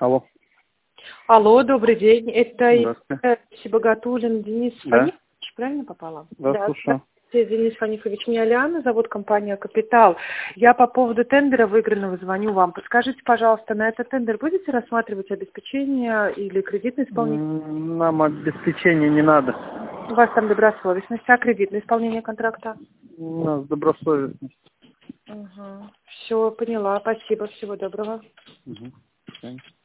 Алло. Алло, добрый день. Это Здравствуйте. Сибагатуллин Денис Да. Фанифович, правильно попала? Да, слушаю. Здравствуйте, Денис Фанифович. Меня Лиана зовут, компания «Капитал». Я по поводу тендера выигранного звоню вам. Подскажите, пожалуйста, на этот тендер будете рассматривать обеспечение или кредитное исполнение? Нам обеспечение не надо. У вас там добросовестность, а кредитное исполнение контракта? У нас добросовестность. Все, поняла. Спасибо, всего доброго. Угу.